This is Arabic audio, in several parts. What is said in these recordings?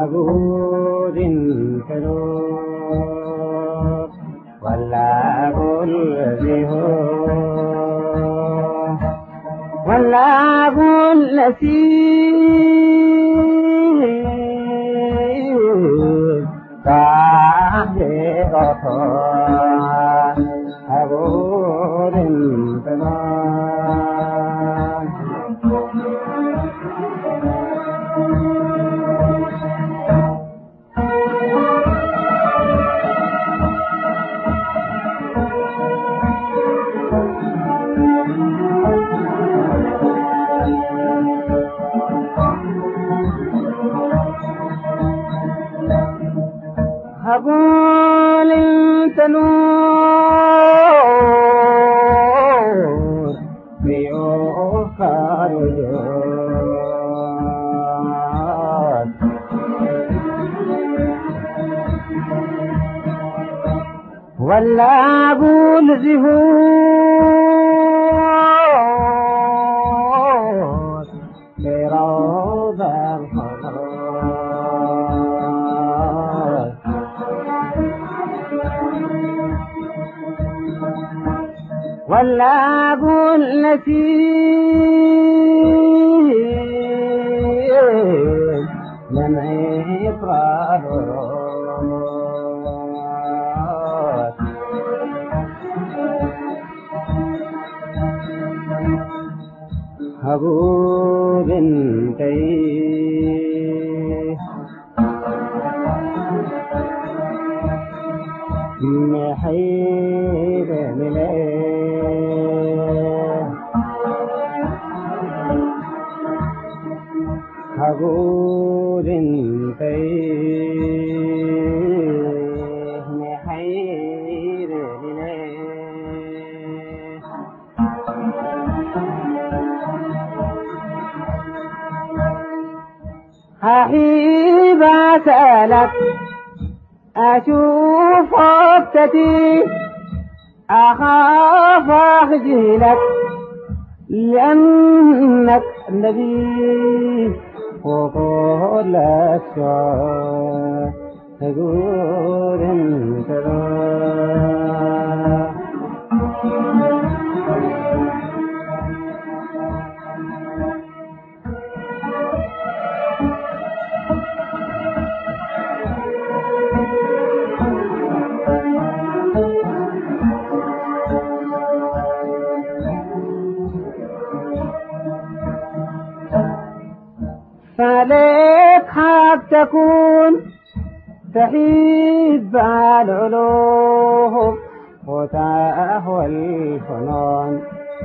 أقول كروب ولا أقول ذهوب ولا أقول نسيب صاحبي غفار أقول انتظار أقول انت نور ضيوف الوجود ولا أقول زهور في روض الحضور ولا أقول نسيم لمع إقرار أقول انتي محير مليه أقول انتي محير مليه أحيب أسألك أشوف عبتي أخاف أخجلك لأنك نبي وقولك شعر تقول انت فليك حق تكون تحيد العلوم وتهوى الفنون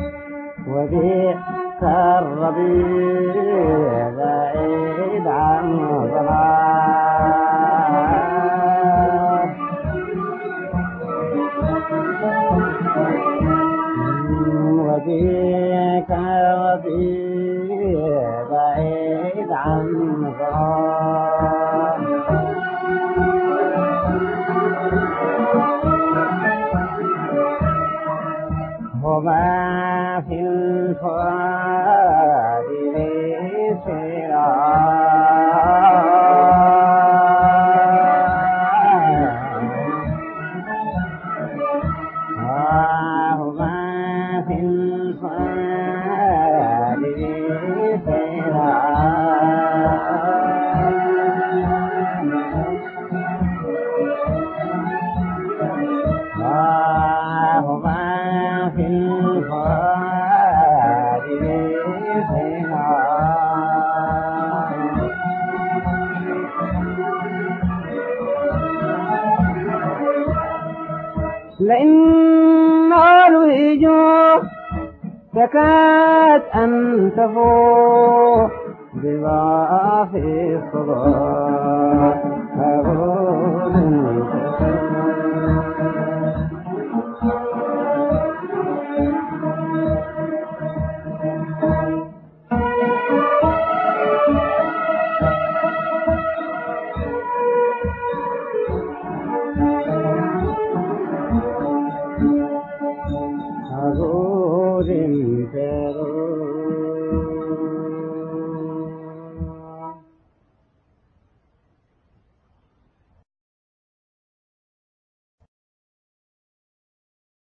وبئس الربيع بعيد عن ظلام وبئس الربيع بعيد عن ظلام وما في الفؤاد ليس وما في الفؤاد ليس لئن الوجوه تكاد أن تفوح بما في الصدور أقول انت